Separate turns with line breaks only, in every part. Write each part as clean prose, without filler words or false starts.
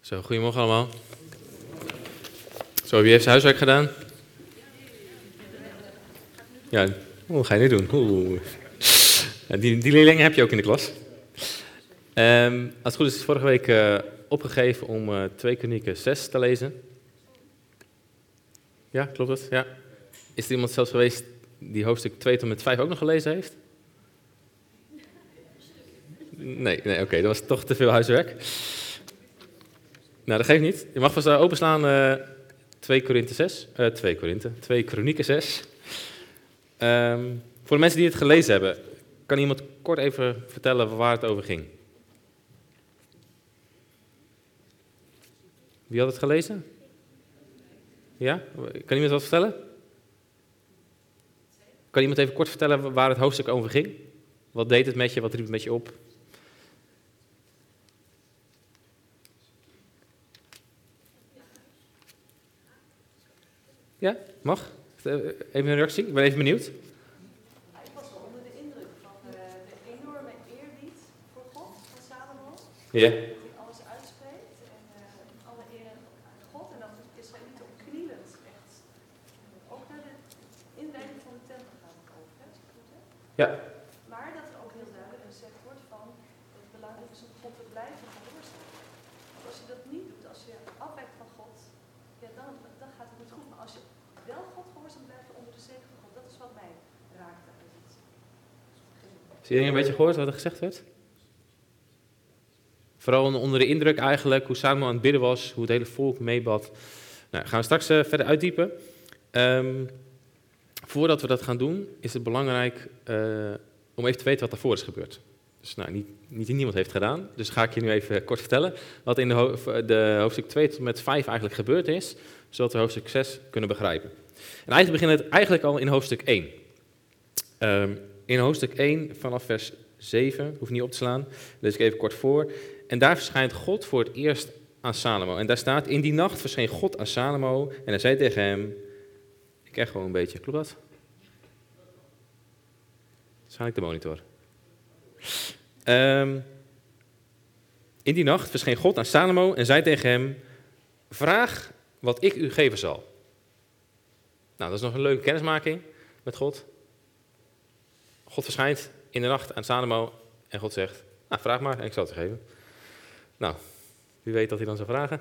Zo, goedemorgen allemaal. Zo, wie heeft zijn huiswerk gedaan? Ja, wat ga je nu doen? Ja, die leerlingen heb je ook in de klas. Als het goed is vorige week opgegeven om 2 Kronieken 6 te lezen. Ja, klopt het? Ja. Is er iemand zelfs geweest die hoofdstuk 2 tot met 5 ook nog gelezen heeft? Nee, oké, dat was toch te veel huiswerk. Nou, dat geeft niet. Je mag vast openslaan 2 Kronieken 6. Voor de mensen die het gelezen hebben, kan iemand kort even vertellen waar het over ging? Wie had het gelezen? Ja? Kan iemand wat vertellen? Kan iemand even kort vertellen waar het hoofdstuk over ging? Wat deed het met je? Wat riep het met je op? Ja, mag? Even een reactie, ik ben even benieuwd.
Ik was wel onder de indruk van de enorme eerbied voor God van Salomo.
Ja.
Die alles uitspreekt en alle eer aan God. En dat de Israëlieten op knielend echt ook naar de inwijding van de tempel gaan over. Hè? Is dat goed, hè?
Ja.
Maar dat er ook heel duidelijk gezegd wordt van het belangrijk is om God te blijven gehoorzamen. Want als je dat niet doet, als je afwijkt van God, ja, dan gaat het niet goed. Maar als je wel God gehoorzaam blijft onder de zegen van God, dat is wat mij raakte.
Heb je een beetje gehoord wat er gezegd werd? Vooral onder de indruk eigenlijk, hoe Salomo aan het bidden was, hoe het hele volk meebad. Nou, gaan we straks verder uitdiepen. Voordat we dat gaan doen, is het belangrijk om even te weten wat daarvoor is gebeurd. Dus niet niemand heeft gedaan, dus ga ik je nu even kort vertellen wat in de hoofdstuk 2 tot met 5 eigenlijk gebeurd is, zodat we hoofdstuk 6 kunnen begrijpen. En eigenlijk begint het eigenlijk al in hoofdstuk 1. In hoofdstuk 1 vanaf vers 7, hoef niet op te slaan, lees ik even kort voor. En daar verschijnt God voor het eerst aan Salomo. En daar staat, in die nacht verscheen God aan Salomo en hij zei tegen hem, ik echo een beetje, klopt dat? Waarschijnlijk de monitor. In die nacht verscheen God aan Salomo en zei tegen hem, vraag wat ik u geven zal. Nou, dat is nog een leuke kennismaking met God. God verschijnt in de nacht aan Salomo en God zegt, nou, vraag maar en ik zal het je geven. Nou, wie weet dat hij dan zou vragen?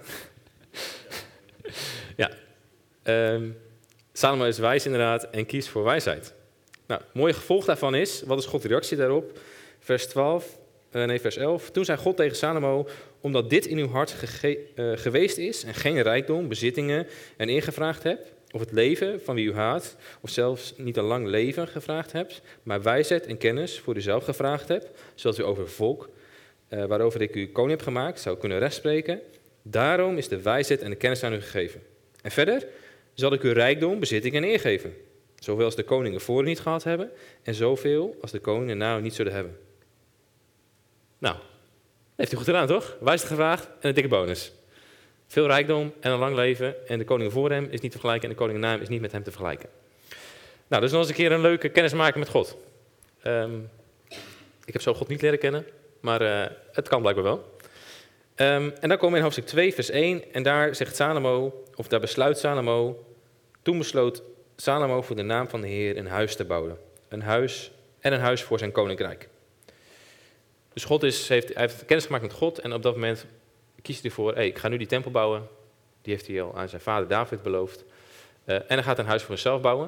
Ja, Salomo is wijs inderdaad en kiest voor wijsheid. Nou, het mooie gevolg daarvan is, wat is Gods reactie daarop? Vers 11. Toen zei God tegen Salomo, omdat dit in uw hart geweest is en geen rijkdom, bezittingen en ingevraagd hebt, of het leven van wie u haat, of zelfs niet een lang leven gevraagd hebt, maar wijsheid en kennis voor uzelf gevraagd hebt, zodat u over het volk, waarover ik u koning heb gemaakt, zou kunnen rechtspreken. Daarom is de wijsheid en de kennis aan u gegeven. En verder zal ik u rijkdom, bezitting en eer geven, zoveel als de koningen voor u niet gehad hebben, en zoveel als de koningen na u niet zullen hebben. Nou, heeft u goed gedaan, toch? Wijsheid gevraagd en een dikke bonus. Veel rijkdom en een lang leven en de koning voor hem is niet te vergelijken en de koning na hem is niet met hem te vergelijken. Nou, dus nog eens een keer een leuke kennismaking met God. Ik heb zo God niet leren kennen, maar het kan blijkbaar wel. En dan komen we in hoofdstuk 2, vers 1 en daar zegt Salomo, of daar besluit Salomo, toen besloot Salomo voor de naam van de Heer een huis te bouwen. Een huis voor zijn koninkrijk. Dus God hij heeft kennis gemaakt met God en op dat moment kiest hij ervoor, ik ga nu die tempel bouwen. Die heeft hij al aan zijn vader David beloofd. En hij gaat een huis voor zichzelf bouwen.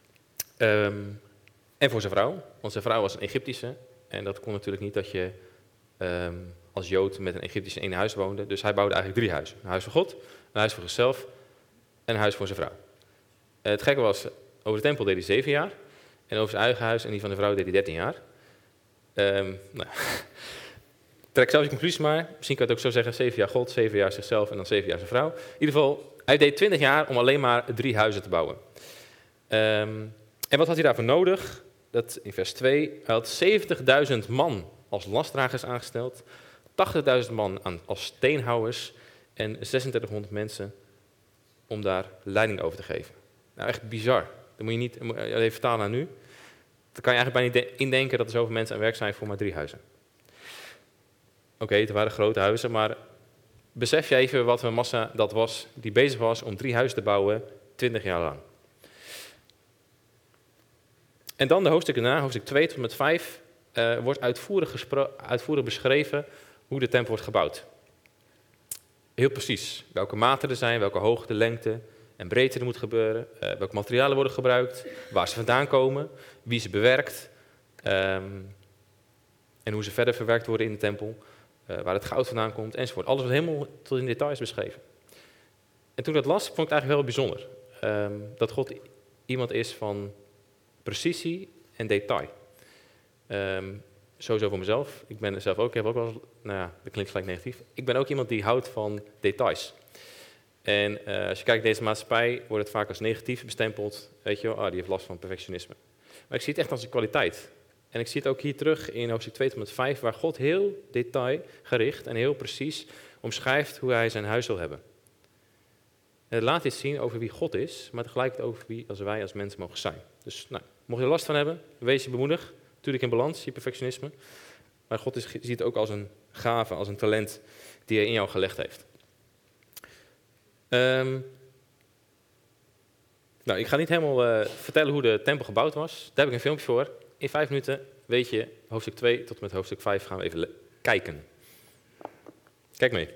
En voor zijn vrouw, want zijn vrouw was een Egyptische. En dat kon natuurlijk niet dat je als Jood met een Egyptische in één huis woonde. Dus hij bouwde eigenlijk 3 huizen. Een huis voor God, een huis voor zichzelf en een huis voor zijn vrouw. Het gekke was, over de tempel deed hij 7 jaar. En over zijn eigen huis en die van de vrouw deed hij 13 jaar. Trek zelf je conclusies maar. Misschien kan je het ook zo zeggen, 7 jaar God, 7 jaar zichzelf en dan 7 jaar zijn vrouw. In ieder geval, hij deed 20 jaar om alleen maar 3 huizen te bouwen. En wat had hij daarvoor nodig? Dat in vers 2, hij had 70.000 man als lastdragers aangesteld, 80.000 man als steenhouwers en 3600 mensen om daar leiding over te geven. Nou, echt bizar. Dat moet je niet even vertalen naar nu. Dan kan je eigenlijk bijna niet indenken dat er zoveel mensen aan werk zijn voor maar 3 huizen. Oké, het waren grote huizen, maar Besef je even wat een massa dat was die bezig was om 3 huizen te bouwen, 20 jaar lang. En dan de hoofdstukken na, hoofdstuk 2 tot en met 5, wordt uitvoerig beschreven hoe de tempel wordt gebouwd. Heel precies, welke maten er zijn, welke hoogte, lengte en breedte er moet gebeuren, welke materialen worden gebruikt, waar ze vandaan komen, wie ze bewerkt en hoe ze verder verwerkt worden in de tempel, waar het goud vandaan komt enzovoort. Alles wordt helemaal tot in details beschreven. En toen ik dat las, vond ik het eigenlijk wel bijzonder. Dat God iemand is van precisie en detail. Sowieso voor mezelf. Ik ben zelf ook, ik heb ook wel, nou ja, dat klinkt gelijk negatief. Ik ben ook iemand die houdt van details. En als je kijkt naar deze maatschappij, wordt het vaak als negatief bestempeld. Weet je wel, die heeft last van perfectionisme. Maar ik zie het echt als een kwaliteit. En ik zie het ook hier terug in hoofdstuk 2 tot met 5, waar God heel detailgericht en heel precies omschrijft hoe hij zijn huis wil hebben. En het laat iets zien over wie God is, maar tegelijkertijd over wie als wij als mensen mogen zijn. Dus nou, mocht je er last van hebben, wees je bemoedigd. Natuurlijk in balans, je perfectionisme. Maar God ziet het ook als een gave, als een talent die hij in jou gelegd heeft. Nou, ik ga niet helemaal vertellen hoe de tempel gebouwd was. Daar heb ik een filmpje voor. In 5 minuten weet je, hoofdstuk 2 tot en met hoofdstuk 5 gaan we even kijken. Kijk mee.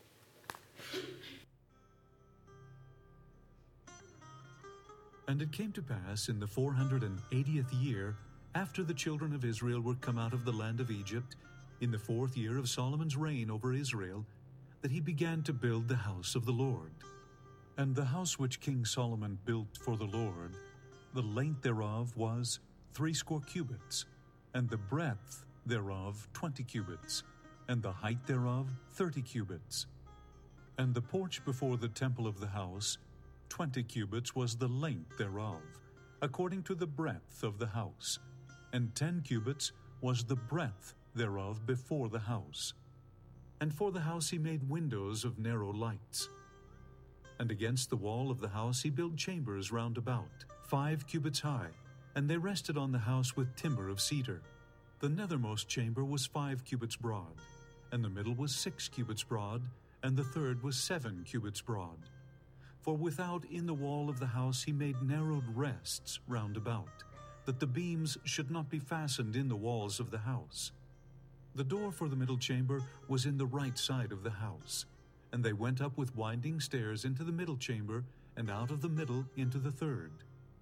And it came to pass in the 480th year, after the children of Israel were come out of the land of Egypt, in the 4th year of Solomon's reign over Israel, that he began to build the house of the Lord. And the house which King Solomon built for the Lord, the length thereof was 80 cubits, and the breadth thereof 20 cubits, and the height thereof 30 cubits. And the porch before the temple of the house, 20 cubits was the length thereof, according to the breadth of the house, and 10 cubits was the breadth thereof before the house. And for the house he made windows of narrow lights. And against the wall of the house he built chambers round about, 5 cubits high, and they rested on the house with timber of cedar. The nethermost chamber was 5 cubits broad, and the middle was 6 cubits broad, and the third was 7 cubits broad. For without in the wall of the house he made narrowed rests round about, that the beams should not be fastened in the walls of the house. The door for the middle chamber was in the right side of the house, and they went up with winding stairs into the middle chamber, and out of the middle into the third.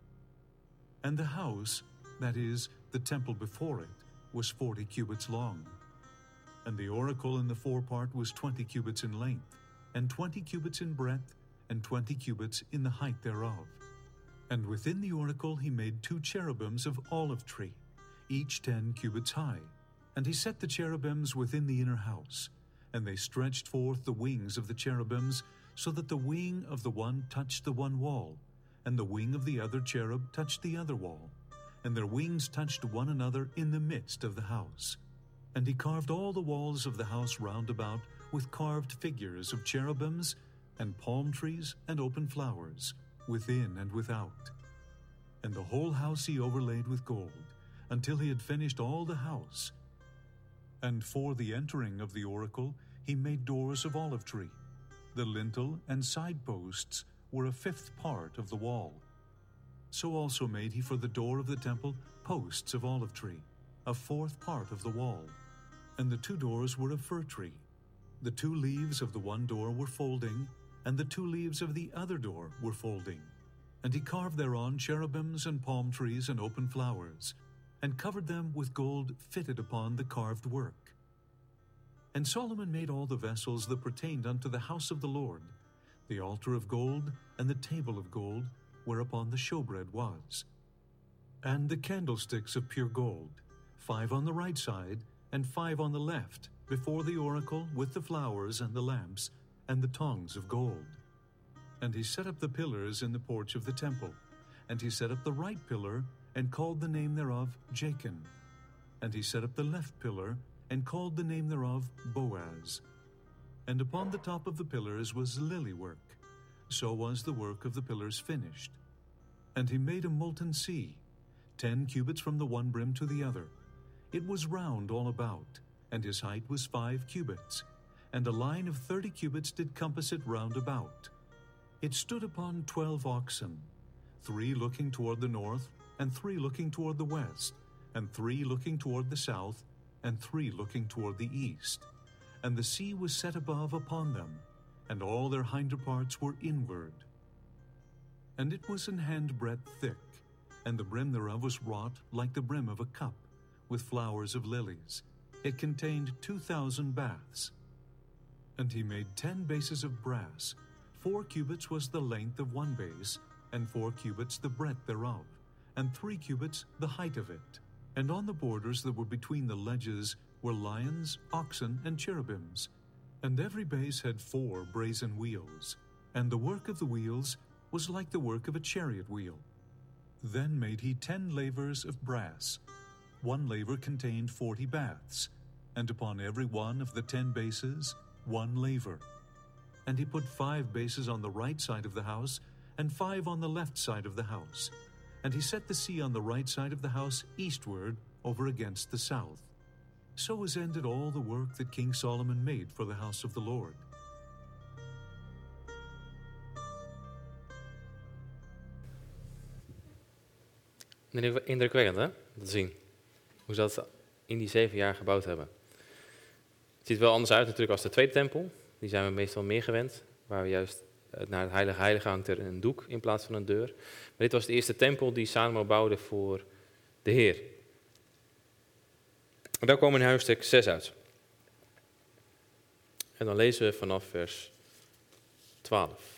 And the house, that is, the temple before it, was 40 cubits long. And the oracle in the forepart was 20 cubits in length, and 20 cubits in breadth, and 20 cubits in the height thereof. And within the oracle he made 2 cherubims of olive tree, each 10 cubits high. And he set the cherubims within the inner house, and they stretched forth the wings of the cherubims, so that the wing of the one touched the one wall, and the wing of the other cherub touched the other wall, and their wings touched one another in the midst of the house. And he carved all the walls of the house round about with carved figures of cherubims, and palm trees and open flowers, within and without. And the whole house he overlaid with gold, until he had finished all the house. And for the entering of the oracle he made doors of olive tree. The lintel and side posts were a 5th part of the wall. So also made he for the door of the temple posts of olive tree, a 4th part of the wall. And the 2 doors were of fir tree. The 2 leaves of the one door were folding, and the 2 leaves of the other door were folding. And he carved thereon cherubims and palm trees and open flowers, and covered them with gold fitted upon the carved work. And Solomon made all the vessels that pertained unto the house of the Lord, the altar of gold, and the table of gold, whereupon the showbread was. And the candlesticks of pure gold, 5 on the right side, and 5 on the left, before the oracle, with the flowers and the lamps, and the tongs of gold. And he set up the pillars in the porch of the temple, and he set up the right pillar, and called the name thereof Jachin. And he set up the left pillar, and called the name thereof Boaz. And upon the top of the pillars was lily work. So was the work of the pillars finished. And he made a molten sea, 10 cubits from the one brim to the other. It was round all about, and his height was 5 cubits. and a line of 30 cubits did compass it round about. It stood upon 12 oxen, 3 looking toward the north, and 3 looking toward the west, and 3 looking toward the south, and 3 looking toward the east. And the sea was set above upon them, and all their hinder parts were inward. And it was an handbreadth thick, and the brim thereof was wrought like the brim of a cup, with flowers of lilies. It contained 2,000 baths. And he made 10 bases of brass. 4 cubits was the length of one base, and 4 cubits the breadth thereof, and 3 cubits the height of it. And on the borders that were between the ledges were lions, oxen, and cherubims. And every base had 4 brazen wheels, and the work of the wheels was like the work of a chariot wheel. Then made he 10 lavers of brass. 1 laver contained 40 baths, and upon every one of the 10 bases 1 laver. And he put 5 bases on the right side of the house, and 5 on the left side of the house. And he set the sea on the right side of the house eastward, over against the south. So was ended all the work that King Solomon made for the house of the Lord.
Indrukwekkend, hè? Om te zien hoe ze dat in die 7 jaar gebouwd hebben. Het ziet er wel anders uit natuurlijk als de tweede tempel. Die zijn we meestal meer gewend. Waar we juist naar het heilige heilige hangt er een doek in plaats van een deur. Maar dit was de eerste tempel die Salomo bouwde voor de Heer. En daar komen we in hoofdstuk 6 uit. En dan lezen we vanaf vers 12.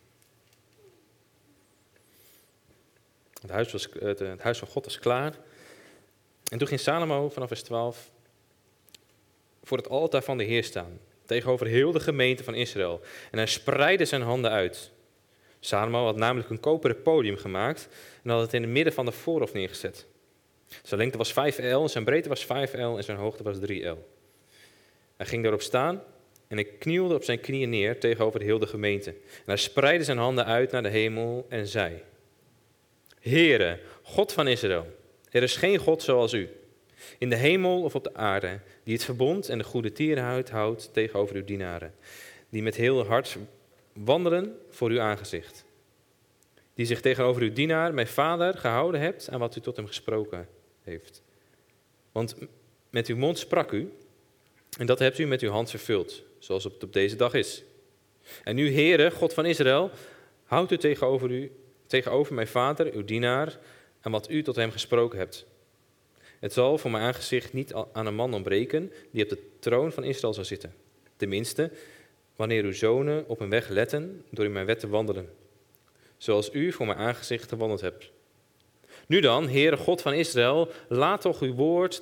Het huis van God was klaar. En toen ging Salomo vanaf vers 12 voor het altaar van de Heer staan, tegenover heel de gemeente van Israël. En hij spreidde zijn handen uit. Salomo had namelijk een koperen podium gemaakt en had het in het midden van de voorhof neergezet. Zijn lengte was 5 el en zijn breedte was 5 el en zijn hoogte was 3 el. Hij ging daarop staan en hij knielde op zijn knieën neer tegenover heel de gemeente. En hij spreidde zijn handen uit naar de hemel en zei: Heere, God van Israël, er is geen God zoals u, in de hemel of op de aarde, die het verbond en de goede tierenhuid houdt tegenover uw dienaren, die met heel hart wandelen voor uw aangezicht, die zich tegenover uw dienaar, mijn vader, gehouden hebt aan wat u tot hem gesproken heeft. Want met uw mond sprak u, en dat hebt u met uw hand vervuld, zoals het op deze dag is. En nu, Heere, God van Israël, houdt u tegenover mijn vader, uw dienaar, en wat u tot hem gesproken hebt. Het zal voor mijn aangezicht niet aan een man ontbreken die op de troon van Israël zal zitten. Tenminste, wanneer uw zonen op een weg letten door in mijn wet te wandelen, zoals u voor mijn aangezicht gewandeld hebt. Nu dan, Heere God van Israël, laat toch uw woord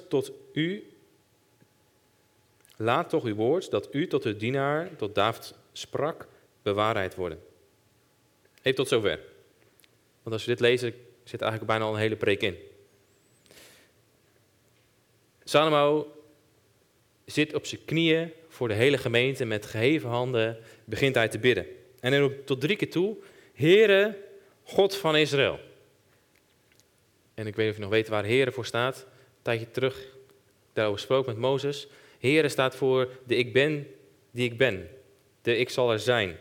dat u tot uw dienaar, tot David sprak, bewaarheid worden. Even tot zover. Want als we dit lezen, zit eigenlijk bijna al een hele preek in. Salomo zit op zijn knieën voor de hele gemeente met geheven handen, begint hij te bidden. En hij roept tot 3 keer toe: Heere, God van Israël. En ik weet niet of je nog weet waar Heere voor staat. Een tijdje terug daarover gesproken met Mozes. Heere staat voor de ik ben die ik ben. De ik zal er zijn.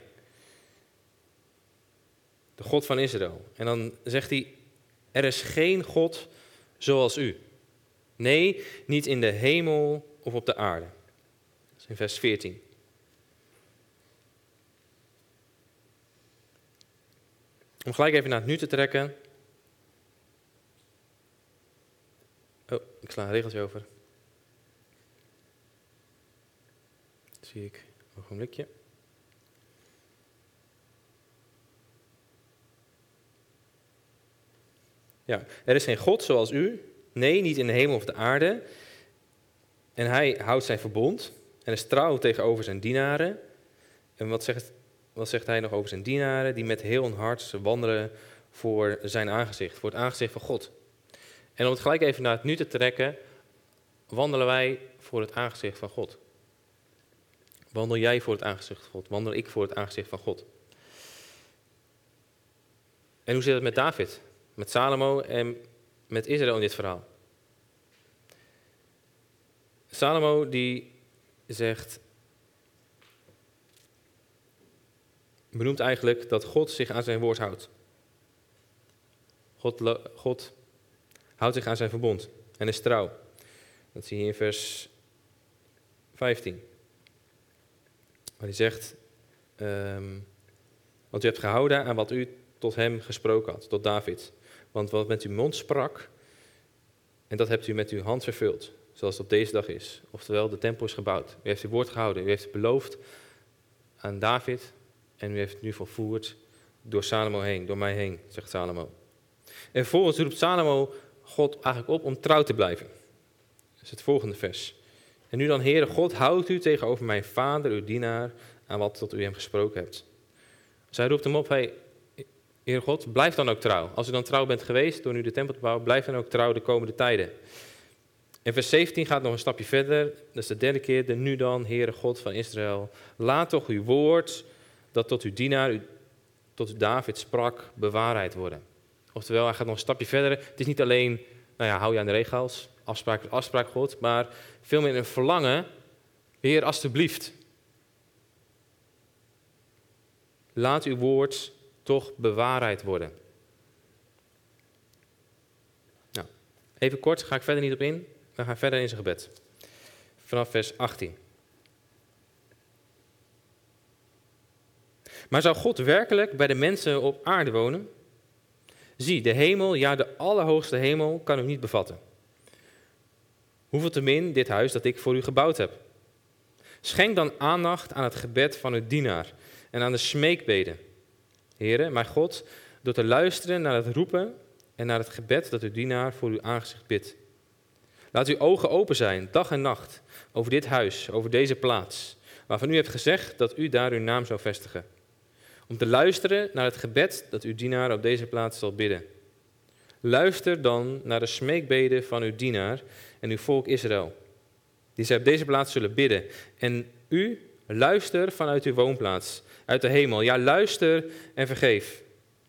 De God van Israël. En dan zegt hij: er is geen God zoals u. Nee, niet in de hemel of op de aarde. Dat is in vers 14. Om gelijk even naar het nu te trekken. Oh, ik sla een regeltje over. Dat zie ik. Een ogenblikje. Ja, er is geen God zoals u. Nee, niet in de hemel of de aarde. En hij houdt zijn verbond en is trouw tegenover zijn dienaren. En wat zegt hij nog over zijn dienaren? Die met heel hun hart wandelen voor zijn aangezicht, voor het aangezicht van God. En om het gelijk even naar het nu te trekken, wandelen wij voor het aangezicht van God. Wandel jij voor het aangezicht van God? Wandel ik voor het aangezicht van God? En hoe zit het met David? Met Salomo en met Israël in dit verhaal? Salomo die zegt: benoemt eigenlijk dat God zich aan zijn woord houdt. God houdt zich aan zijn verbond en is trouw. Dat zie je in vers 15. Waar hij zegt, want u hebt gehouden aan wat u tot hem gesproken had, tot David. Want wat met uw mond sprak, en dat hebt u met uw hand vervuld, zoals het op deze dag is. Oftewel, de tempel is gebouwd. U heeft uw woord gehouden, u heeft het beloofd aan David en u heeft het nu volvoerd door Salomo heen, door mij heen, zegt Salomo. En vervolgens roept Salomo God eigenlijk op om trouw te blijven. Dat is het volgende vers. En nu dan, Heere God, houdt u tegenover mijn vader, uw dienaar, aan wat tot u hem gesproken hebt. Zij roept hem op, hey, Heere God, blijf dan ook trouw. Als u dan trouw bent geweest door nu de tempel te bouwen, blijf dan ook trouw de komende tijden. En vers 17 gaat nog een stapje verder. Dat is de derde keer. De nu dan, Heere God van Israël, laat toch uw woord, dat tot uw dienaar, tot David sprak, bewaarheid worden. Oftewel, hij gaat nog een stapje verder. Het is niet alleen, hou je aan de regels, afspraak God, maar veel meer een verlangen. Heer, alstublieft. Laat uw woord toch bewaarheid worden. Nou, even kort, ga ik verder niet op in. We gaan verder in zijn gebed. Vanaf vers 18. Maar zou God werkelijk bij de mensen op aarde wonen? Zie, de hemel, ja de allerhoogste hemel, kan u niet bevatten. Hoeveel te min dit huis dat ik voor u gebouwd heb. Schenk dan aandacht aan het gebed van uw dienaar en aan de smeekbeden. Heere, mijn God, door te luisteren naar het roepen en naar het gebed dat uw dienaar voor uw aangezicht bidt. Laat uw ogen open zijn, dag en nacht, over dit huis, over deze plaats, waarvan u hebt gezegd dat u daar uw naam zou vestigen. Om te luisteren naar het gebed dat uw dienaar op deze plaats zal bidden. Luister dan naar de smeekbeden van uw dienaar en uw volk Israël, die zij op deze plaats zullen bidden. En u, luister vanuit uw woonplaats, uit de hemel. Ja, luister en vergeef.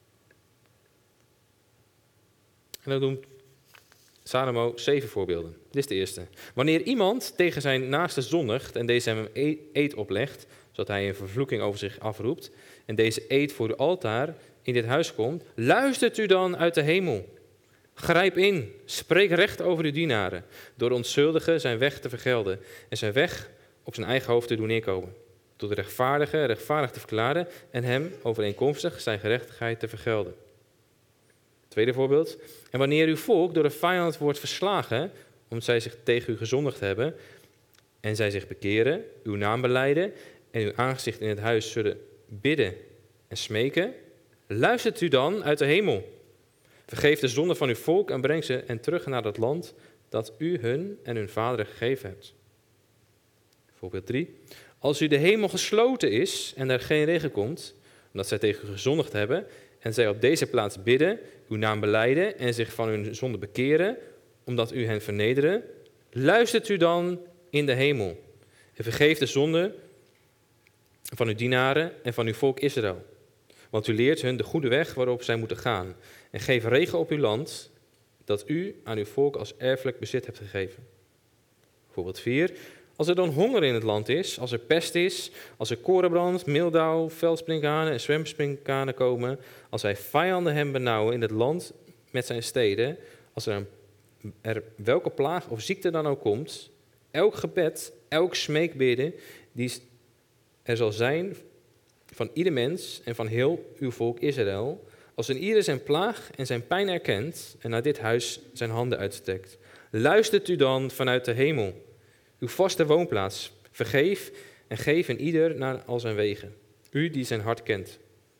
En dan noemt Salomo 7 voorbeelden. Dit is de eerste. Wanneer iemand tegen zijn naaste zondigt en deze hem een eed oplegt, zodat hij een vervloeking over zich afroept, en deze eed voor uw altaar in dit huis komt, luistert u dan uit de hemel. Grijp in, spreek recht over uw dienaren, door de onschuldige zijn weg te vergelden en zijn weg op zijn eigen hoofd te doen neerkomen. Tot de rechtvaardige rechtvaardig te verklaren en hem overeenkomstig zijn gerechtigheid te vergelden. Tweede voorbeeld. En wanneer uw volk door de vijand wordt verslagen, omdat zij zich tegen u gezondigd hebben, en zij zich bekeren, uw naam belijden en uw aangezicht in het huis zullen bidden en smeken, luistert u dan uit de hemel. Vergeef de zonde van uw volk en breng ze en terug naar dat land dat u hun en hun vaderen gegeven hebt. Voorbeeld 3. Als u de hemel gesloten is en er geen regen komt, omdat zij tegen u gezondigd hebben, en zij op deze plaats bidden, uw naam belijden en zich van hun zonde bekeren, omdat u hen vernederen, luistert u dan in de hemel en vergeef de zonde van uw dienaren en van uw volk Israël. Want u leert hun de goede weg waarop zij moeten gaan. En geef regen op uw land, dat u aan uw volk als erfelijk bezit hebt gegeven. Voorbeeld 4. Als er dan honger in het land is, als er pest is, als er korenbrand, miltdauw, veldsprinkhanen en zwemsprinkhanen komen, als hij vijanden hem benauwen in het land met zijn steden, als er welke plaag of ziekte dan ook komt, elk gebed, elk smeekbidden die er zal zijn van ieder mens en van heel uw volk Israël, als een ieder zijn plaag en zijn pijn erkent en naar dit huis zijn handen uitstrekt, luistert u dan vanuit de hemel, uw vaste woonplaats, vergeef en geef een ieder naar al zijn wegen, u die zijn hart kent.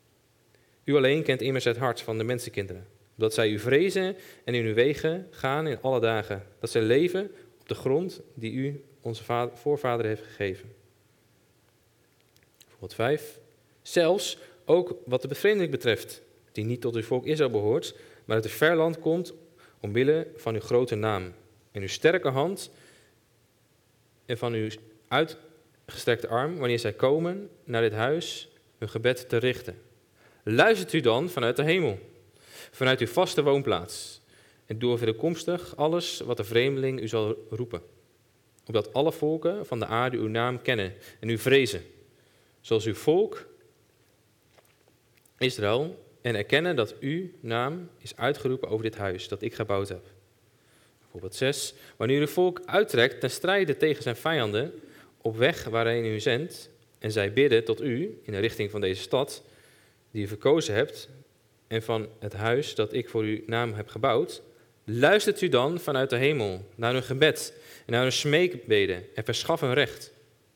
U alleen kent immers het hart van de mensenkinderen, opdat zij u vrezen en in uw wegen gaan in alle dagen, dat zij leven op de grond die u onze voorvader heeft gegeven. Voorbeeld 5. Zelfs ook wat de bevreemdeling betreft, die niet tot uw volk Israël behoort, maar uit een ver land komt, omwille van uw grote naam en uw sterke hand en van uw uitgestrekte arm, wanneer zij komen naar dit huis hun gebed te richten. Luistert u dan vanuit de hemel, vanuit uw vaste woonplaats, en doe overeenkomstig alles wat de vreemdeling u zal roepen, opdat alle volken van de aarde uw naam kennen en u vrezen, zoals uw volk Israël, en erkennen dat uw naam is uitgeroepen over dit huis dat ik gebouwd heb. Bijvoorbeeld 6. Wanneer uw volk uittrekt ten strijde tegen zijn vijanden op weg waarheen u zendt, en zij bidden tot u in de richting van deze stad die u verkozen hebt en van het huis dat ik voor uw naam heb gebouwd, luistert u dan vanuit de hemel naar hun gebed en naar hun smeekbeden en verschaf hun recht.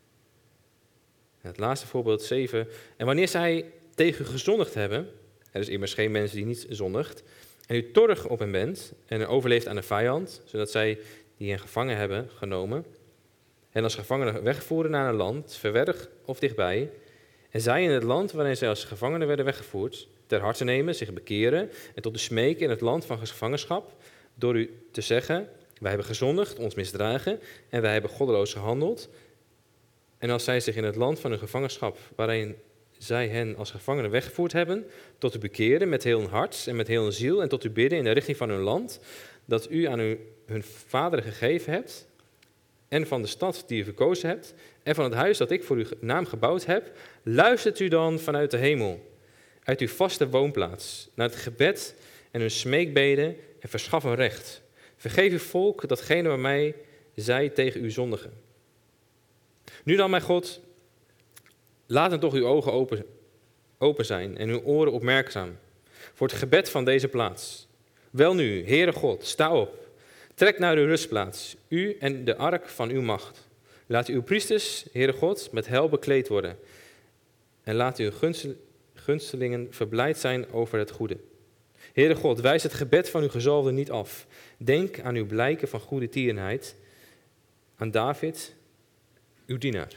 En het laatste voorbeeld 7. En wanneer zij tegen u gezondigd hebben, er is immers geen mens die niet zondigt, en u toornig op hen bent en er overleeft aan de vijand, zodat zij die hen gevangen hebben genomen, en als gevangenen wegvoeren naar een land, ver weg of dichtbij, en zij in het land waarin zij als gevangenen werden weggevoerd, ter harte nemen, zich bekeren en tot u smeken in het land van gevangenschap, door u te zeggen, wij hebben gezondigd, ons misdragen, en wij hebben goddeloos gehandeld. En als zij zich in het land van hun gevangenschap, waarin zij hen als gevangenen weggevoerd hebben, tot u bekeren met heel hun hart en met heel hun ziel, en tot u bidden in de richting van hun land, dat u aan hun vaderen gegeven hebt, en van de stad die u verkozen hebt, en van het huis dat ik voor uw naam gebouwd heb, luistert u dan vanuit de hemel, uit uw vaste woonplaats, naar het gebed en hun smeekbeden, en verschaf een recht. Vergeef uw volk datgene waarmee zij tegen u zondigen. Nu dan, mijn God, laten toch uw ogen open zijn en uw oren opmerkzaam voor het gebed van deze plaats. Welnu, Heere God, sta op, trek naar uw rustplaats, u en de ark van uw macht. Laat uw priesters, Heere God, met heil bekleed worden en laat uw gunstelingen verblijd zijn over het goede. Heere God, wijs het gebed van uw gezalfde niet af. Denk aan uw blijken van goede tierenheid, aan David, uw dienaar.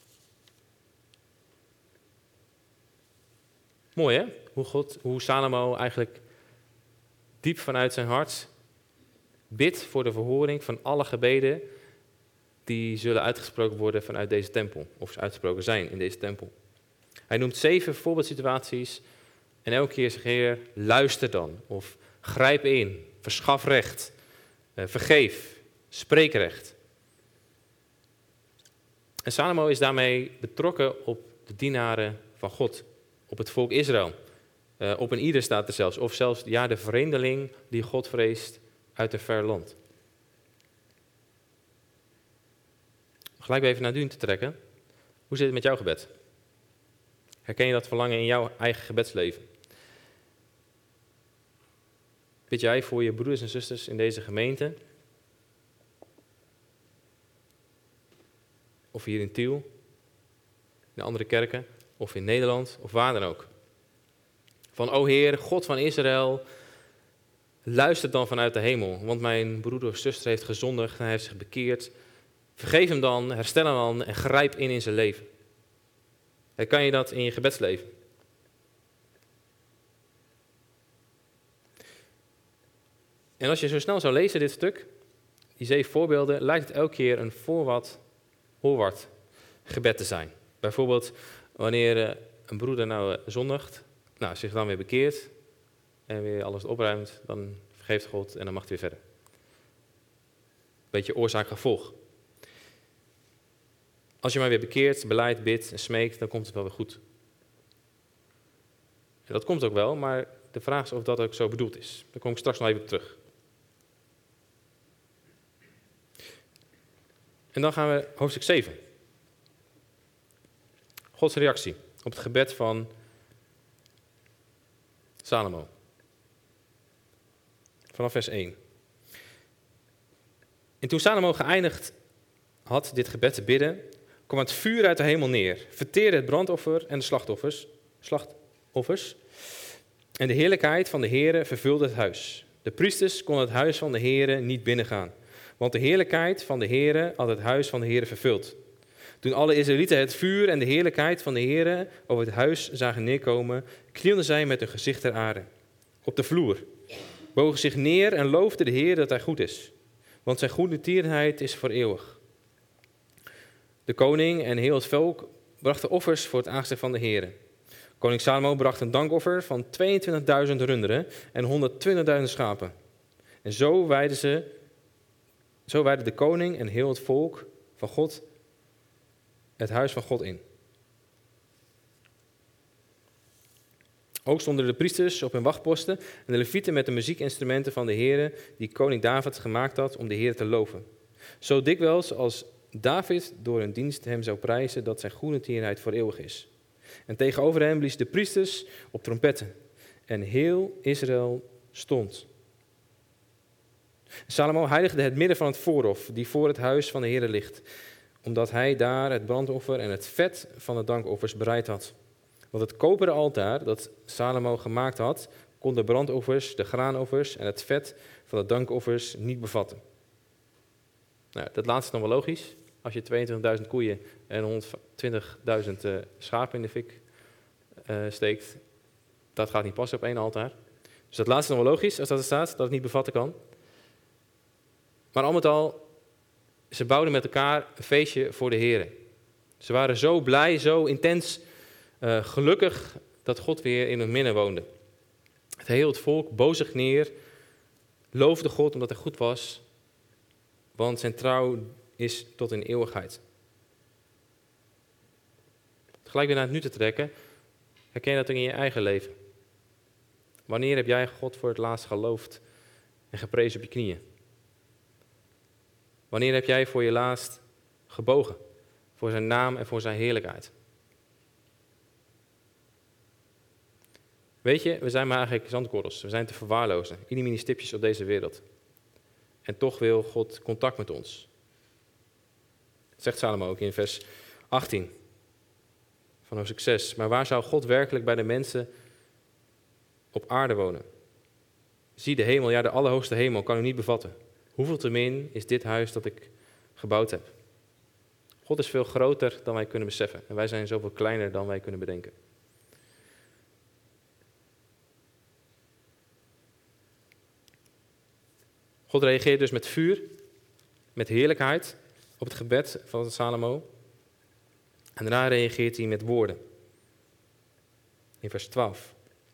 Mooi hè, hoe Salomo eigenlijk diep vanuit zijn hart bidt voor de verhoring van alle gebeden die zullen uitgesproken worden vanuit deze tempel, of uitgesproken zijn in deze tempel. Hij noemt 7 voorbeeldsituaties en elke keer zegt Heer, luister dan, of grijp in, verschaf recht, vergeef, spreek recht. En Salomo is daarmee betrokken op de dienaren van God, op het volk Israël. Op een ieder staat er zelfs, of zelfs ja, de vreemdeling die God vreest uit een ver land. Gelijk weer even naar Duun te trekken. Hoe zit het met jouw gebed? Herken je dat verlangen in jouw eigen gebedsleven? Bid jij voor je broeders en zusters in deze gemeente? Of hier in Tiel, in andere kerken, of in Nederland, of waar dan ook. Van, o Heer, God van Israël, luister dan vanuit de hemel, want mijn broeder of zuster heeft gezondigd en hij heeft zich bekeerd. Vergeef hem dan, herstel hem dan en grijp in zijn leven. Herken je dat in je gebedsleven? En als je zo snel zou lezen dit stuk, die 7 voorbeelden, lijkt het elke keer een voorwaarts gebed te zijn. Bijvoorbeeld wanneer een broeder nou zondigt, zich dan weer bekeert en weer alles opruimt, dan vergeeft God en dan mag hij weer verder. Beetje oorzaak-gevolg. Als je maar weer bekeert, beleidt, bidt en smeekt, dan komt het wel weer goed. En dat komt ook wel, maar de vraag is of dat ook zo bedoeld is. Daar kom ik straks nog even op terug. En dan gaan we hoofdstuk 7. Gods reactie op het gebed van Salomo. Vanaf vers 1. En toen Salomo geëindigd had dit gebed te bidden, kwam het vuur uit de hemel neer, verteerde het brandoffer en de slachtoffers. En de heerlijkheid van de Heere vervulde het huis. De priesters konden het huis van de Heere niet binnengaan, want de heerlijkheid van de Heere had het huis van de Heere vervuld. Toen alle Israëlieten het vuur en de heerlijkheid van de Heere over het huis zagen neerkomen, knielden zij met hun gezicht ter aarde, op de vloer, bogen zich neer en loofden de Heer dat hij goed is, want zijn goede tierenheid is voor eeuwig. De koning en heel het volk brachten offers voor het aangezicht van de Heere. Koning Salomo bracht een dankoffer van 22.000 runderen en 120.000 schapen. En zo wijden de koning en heel het volk van God het huis van God in. Ook stonden de priesters op hun wachtposten en de levieten met de muziekinstrumenten van de Heere die koning David gemaakt had om de Heere te loven. Zo dikwijls als David door hun dienst hem zou prijzen dat zijn goedertierenheid voor eeuwig is. En tegenover hem bliezen de priesters op trompetten. En heel Israël stond. Salomo heiligde het midden van het voorhof, die voor het huis van de Heere ligt, omdat hij daar het brandoffer en het vet van de dankoffers bereid had. Want het koperen altaar dat Salomo gemaakt had, kon de brandoffers, de graanoffers en het vet van de dankoffers niet bevatten. Nou, dat laatste is nog wel logisch. Als je 22.000 koeien en 120.000 schapen in de fik steekt, dat gaat niet passen op één altaar. Dus dat laatste is nog wel logisch als dat er staat, dat het niet bevatten kan. Maar al met al, ze bouwden met elkaar een feestje voor de Heer. Ze waren zo blij, zo intens gelukkig dat God weer in hun midden woonde. Het hele volk boog zich neer, loofde God omdat hij goed was, want zijn trouw is tot in eeuwigheid. Gelijk weer naar het nu te trekken, herken je dat in je eigen leven. Wanneer heb jij God voor het laatst geloofd en geprezen op je knieën? Wanneer heb jij voor je laatst gebogen voor zijn naam en voor zijn heerlijkheid? Weet je, we zijn maar eigenlijk zandkorrels. We zijn te verwaarlozen. Mini stipjes op deze wereld. En toch wil God contact met ons. Dat zegt Salomo ook in vers 18 van hoofdstuk 6. Maar waar zou God werkelijk bij de mensen op aarde wonen? Zie de hemel, ja de allerhoogste hemel, kan u niet bevatten. Hoeveel te min is dit huis dat ik gebouwd heb? God is veel groter dan wij kunnen beseffen. En wij zijn zoveel kleiner dan wij kunnen bedenken. God reageert dus met vuur, met heerlijkheid op het gebed van Salomo. En daarna reageert hij met woorden. In vers 12.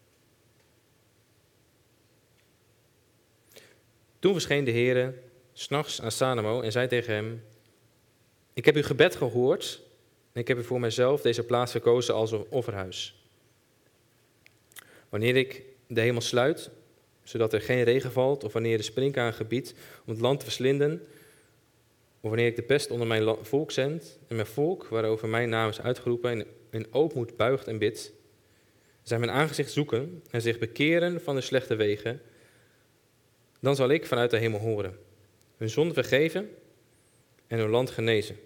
Toen verscheen de Heere 's nachts aan Salomo en zei tegen hem: Ik heb uw gebed gehoord en ik heb u voor mijzelf deze plaats gekozen als een offerhuis. Wanneer ik de hemel sluit, zodat er geen regen valt, of wanneer de springkaan gebiedt om het land te verslinden, of wanneer ik de pest onder mijn volk zend, en mijn volk, waarover mijn naam is uitgeroepen, in ootmoed buigt en bidt, zij mijn aangezicht zoeken en zich bekeren van de slechte wegen, dan zal ik vanuit de hemel horen, hun zonde vergeven en hun land genezen.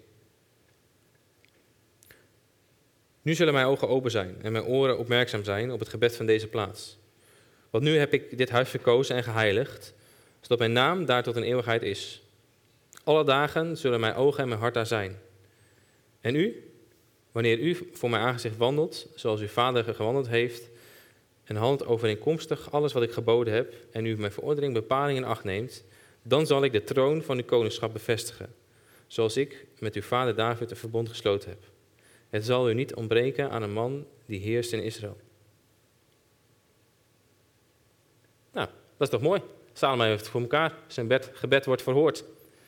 Nu zullen mijn ogen open zijn en mijn oren opmerkzaam zijn op het gebed van deze plaats. Want nu heb ik dit huis verkozen en geheiligd, zodat mijn naam daar tot een eeuwigheid is. Alle dagen zullen mijn ogen en mijn hart daar zijn. En u, wanneer u voor mijn aangezicht wandelt, zoals uw vader gewandeld heeft, en handelt overeenkomstig alles wat ik geboden heb, en u mijn verordening, bepaling in acht neemt, dan zal ik de troon van uw koningschap bevestigen, zoals ik met uw vader David een verbond gesloten heb. Het zal u niet ontbreken aan een man die heerst in Israël. Nou, dat is toch mooi? Salomo heeft het voor elkaar. Zijn gebed wordt verhoord.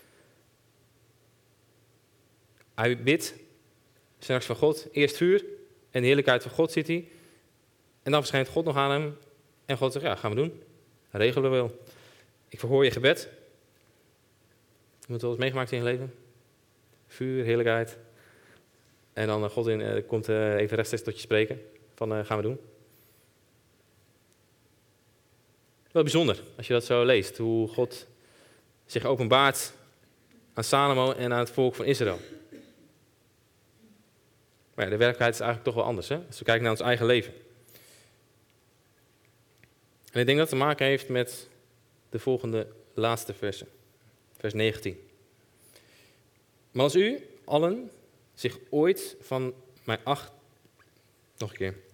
Hij bidt straks van God. Eerst vuur en de heerlijkheid van God ziet hij. En dan verschijnt God nog aan hem. En God zegt, ja, gaan we doen. Dat regelen we wel. Ik verhoor je gebed. Je moet wel eens meegemaakt in je leven. Vuur, heerlijkheid. En dan God komt even rechtstreeks tot je spreken. Van, gaan we doen. Wel bijzonder als je dat zo leest. Hoe God zich openbaart aan Salomo en aan het volk van Israël. Maar ja, de werkelijkheid is eigenlijk toch wel anders. Hè? Als we kijken naar ons eigen leven. En ik denk dat het te maken heeft met de volgende laatste versen. Vers 19. Maar als u allen zich ooit van mij Nog een keer.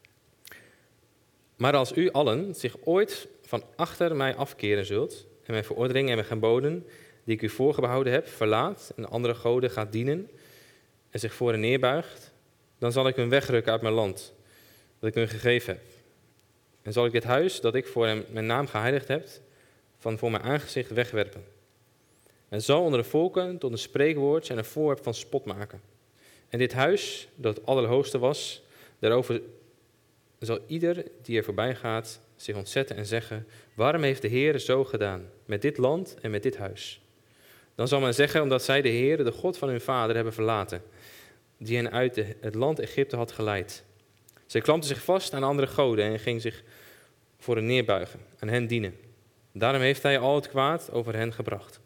Maar als u allen zich ooit van achter mij afkeren zult, en mijn verordeningen en mijn geboden, die ik u voorgehouden heb, verlaat en andere goden gaat dienen, en zich voor hen neerbuigt, dan zal ik hun wegrukken uit mijn land, dat ik hun gegeven heb. En zal ik dit huis, dat ik voor hem mijn naam geheiligd heb, van voor mijn aangezicht wegwerpen. En zal onder de volken tot een spreekwoord en een voorwerp van spot maken. En dit huis, dat het allerhoogste was, daarover zal ieder die er voorbij gaat zich ontzetten en zeggen: waarom heeft de Heer zo gedaan met dit land en met dit huis? Dan zal men zeggen, omdat zij de Heer, de God van hun vader, hebben verlaten, die hen uit het land Egypte had geleid. Zij klampten zich vast aan andere goden en gingen zich voor hen neerbuigen en hen dienen. Daarom heeft hij al het kwaad over hen gebracht.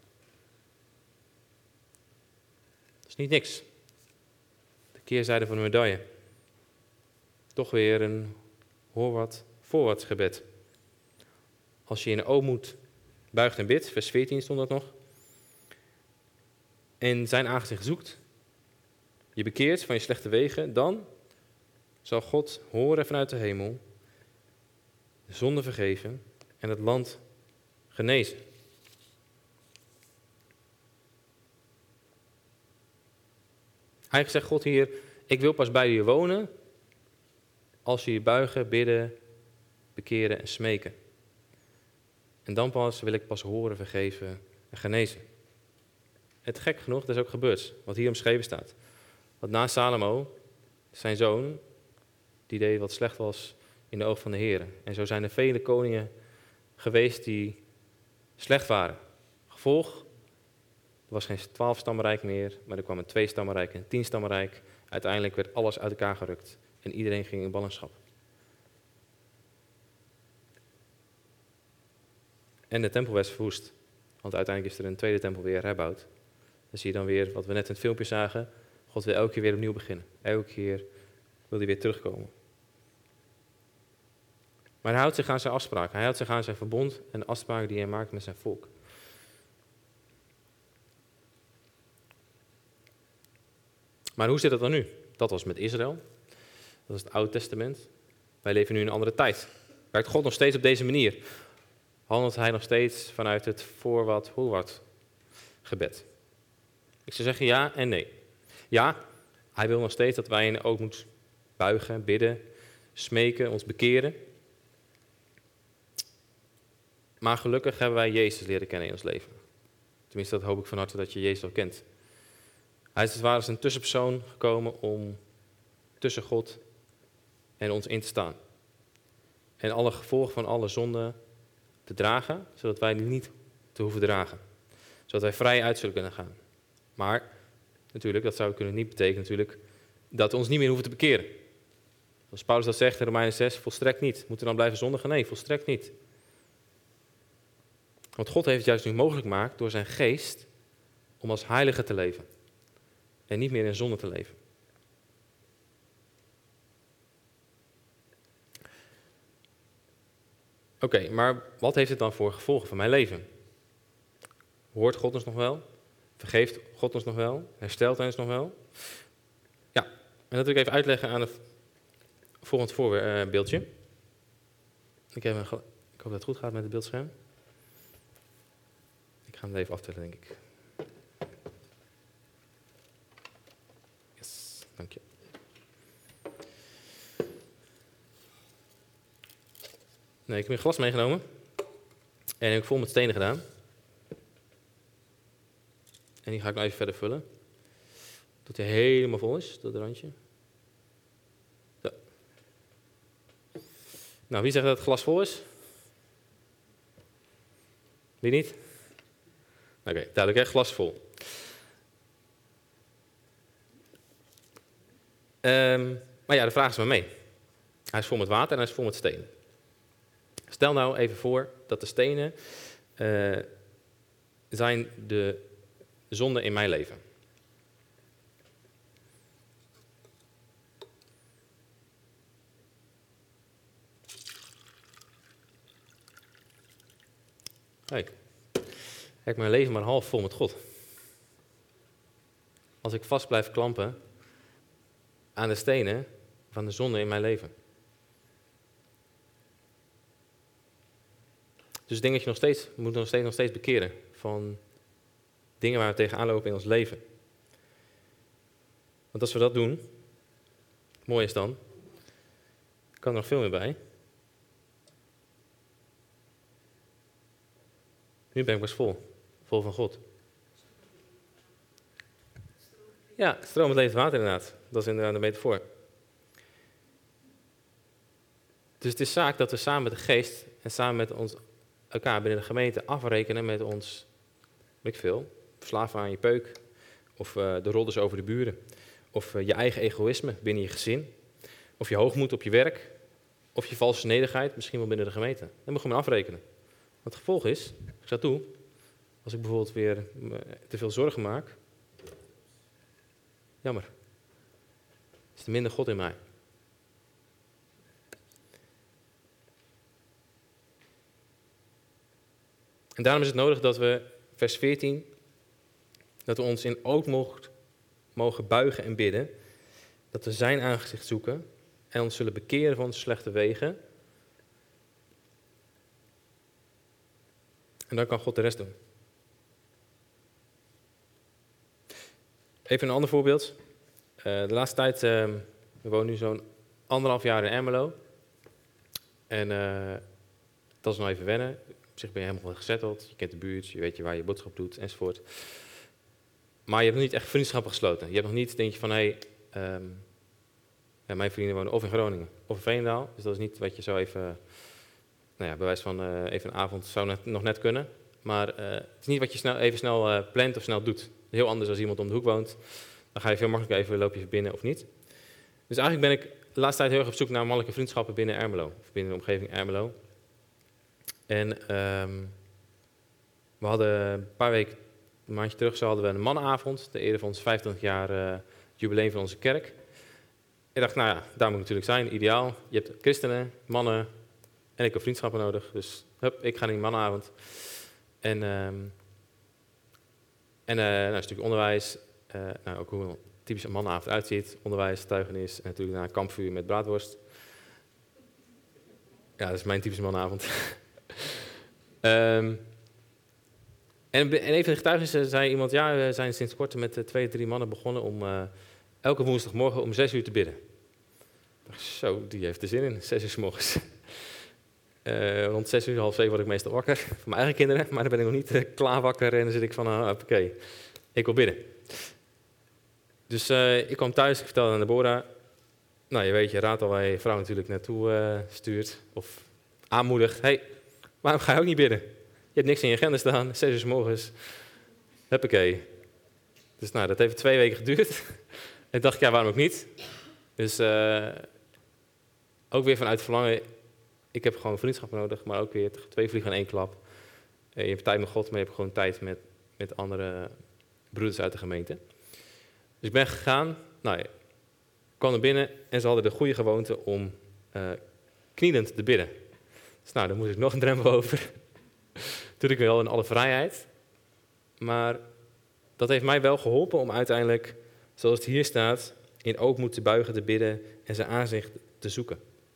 Dat is niet niks. De keerzijde van de medaille. Toch weer een voorwaarts gebed. Als je in de ootmoed buigt en bidt, vers 14 stond dat nog, en zijn aangezicht zoekt, je bekeert van je slechte wegen, dan zal God horen vanuit de hemel, de zonde vergeven en het land genezen. Eigenlijk zegt God hier: ik wil pas bij je wonen als je je buigen, bidden, bekeren en smeken. En dan pas wil ik pas horen, vergeven en genezen. Het gek genoeg, dat is ook gebeurd, wat hier omschreven staat. Want na Salomo, zijn zoon, die deed wat slecht was in de ogen van de Heer. En zo zijn er vele koningen geweest die slecht waren. Gevolg, er was geen 12-stammenrijk meer, maar er kwam een 2-stammenrijk en een 10-stammenrijk. Uiteindelijk werd alles uit elkaar gerukt en iedereen ging in ballingschap. En de tempel werd verwoest, want uiteindelijk is er een tweede tempel weer herbouwd. Dan zie je dan weer, wat we net in het filmpje zagen, God wil elke keer weer opnieuw beginnen. Elke keer wil hij weer terugkomen. Maar hij houdt zich aan zijn afspraak. Hij houdt zich aan zijn verbond en de afspraken die hij maakt met zijn volk. Maar hoe zit het dan nu? Dat was met Israël. Dat is het Oude Testament. Wij leven nu in een andere tijd. Werkt God nog steeds op deze manier? Handelt hij nog steeds vanuit het voorwaarts, hoewaarts gebed? Ik zou zeggen ja en nee. Ja, hij wil nog steeds dat wij ook moeten buigen, bidden, smeken, ons bekeren. Maar gelukkig hebben wij Jezus leren kennen in ons leven. Tenminste, dat hoop ik van harte dat je Jezus al kent. Hij is als het ware als een tussenpersoon gekomen om tussen God en ons in te staan. En alle gevolgen van alle zonden te dragen, zodat wij die niet te hoeven dragen. Zodat wij vrij uit zullen kunnen gaan. Maar natuurlijk, dat zou kunnen niet betekenen natuurlijk dat we ons niet meer hoeven te bekeren. Zoals Paulus dat zegt in Romeinen 6, volstrekt niet. Moeten we dan blijven zondigen? Nee, volstrekt niet. Want God heeft het juist nu mogelijk gemaakt door zijn geest om als heilige te leven. En niet meer in zonde te leven. Oké, maar wat heeft het dan voor gevolgen voor mijn leven? Hoort God ons nog wel? Vergeeft God ons nog wel? Herstelt hij ons nog wel? Ja, en dat wil ik even uitleggen aan het volgende voorbeeldje. Ik hoop dat het goed gaat met het beeldscherm. Ik ga hem even aftellen, denk ik. Yes, dank je. Nee, ik heb een glas meegenomen. En ik heb vol met stenen gedaan. En die ga ik nou even verder vullen. Tot hij helemaal vol is, tot het randje. Zo. Nou, wie zegt dat het glas vol is? Wie niet? Oké, duidelijk, hè? Glas vol. Maar ja, de vraag is maar mee. Hij is vol met water en hij is vol met stenen. Stel nou even voor dat de stenen zijn de zonde in mijn leven. Kijk, heb ik mijn leven maar half vol met God. Als ik vast blijf klampen aan de stenen van de zonde in mijn leven. Dus denk dat je moet nog steeds bekeren van dingen waar we tegenaan lopen in ons leven. Want als we dat doen, mooi is dan, kan er nog veel meer bij. Nu ben ik pas vol van God. Ja, stromend levend water inderdaad. Dat is inderdaad een metafoor. Dus het is zaak dat we samen met de geest en samen met elkaar binnen de gemeente afrekenen met ons, weet ik veel, verslaven aan je peuk, of de rodders over de buren, of je eigen egoïsme binnen je gezin, of je hoogmoed op je werk, of je valse nederigheid, misschien wel binnen de gemeente. Dan moet je maar afrekenen. Wat het gevolg is, als ik dat doe, als ik bijvoorbeeld weer te veel zorgen maak, jammer, is er minder God in mij. En daarom is het nodig dat we, vers 14, dat we ons in ootmoed mogen buigen en bidden, dat we zijn aangezicht zoeken en ons zullen bekeren van onze slechte wegen. En dan kan God de rest doen. Even een ander voorbeeld. De laatste tijd, we wonen nu zo'n 1,5 jaar in Ermelo. En dat is nog even wennen. Op zich ben je helemaal gezetteld. Je kent de buurt, je weet waar je boodschap doet, enzovoort. Maar je hebt nog niet echt vriendschappen gesloten. Je hebt nog niet, denk je van, mijn vrienden wonen of in Groningen of in Veenendaal. Dus dat is niet wat je zo even, bij wijze van even een avond zou nog net kunnen. Maar het is niet wat je even snel plant of snel doet. Heel anders als iemand om de hoek woont. Dan ga je veel makkelijker even, loop je binnen of niet. Dus eigenlijk ben ik de laatste tijd heel erg op zoek naar mannelijke vriendschappen binnen Ermelo. Of binnen de omgeving Ermelo. En we hadden een paar weken, een maandje terug, hadden we een mannenavond. De ere van ons 25 jaar jubileum van onze kerk. Ik dacht, daar moet ik natuurlijk zijn, ideaal. Je hebt christenen, mannen en ik heb vriendschappen nodig. Dus ik ga naar die mannenavond. En een stukje onderwijs, ook hoe een typische mannenavond uitziet. Onderwijs, getuigenis en natuurlijk naar een kampvuur met braadworst. Ja, dat is mijn typische mannenavond. En even de getuigenissen zei iemand, we zijn sinds kort met 2, 3 mannen begonnen om elke woensdagmorgen om 6 uur te bidden. Ik dacht, zo, die heeft er zin in, 6 uur 's morgens. Rond 6 uur, half 7 word ik meestal wakker, voor mijn eigen kinderen, maar dan ben ik nog niet klaar wakker en dan zit ik van, oké, ik wil bidden. Dus ik kwam thuis, ik vertelde aan Deborah, je weet, je raadt al waar je vrouw natuurlijk naartoe stuurt, of aanmoedigt, waarom ga je ook niet bidden? Je hebt niks in je agenda staan, 6 uur 's morgens, huppakee. Dus dat heeft 2 weken geduurd. En dacht ik, waarom ook niet? Dus ook weer vanuit verlangen, ik heb gewoon vriendschap nodig, maar ook weer 2 vliegen in 1 klap. Je hebt tijd met God, maar je hebt gewoon tijd met andere broeders uit de gemeente. Dus ik ben gegaan, ik kwam er binnen en ze hadden de goede gewoonte om knielend te bidden. Dus daar moest ik nog een drempel over. Toen ik wel in alle vrijheid. Maar dat heeft mij wel geholpen om uiteindelijk, zoals het hier staat, in ootmoed te buigen, te bidden en zijn aanzicht te zoeken.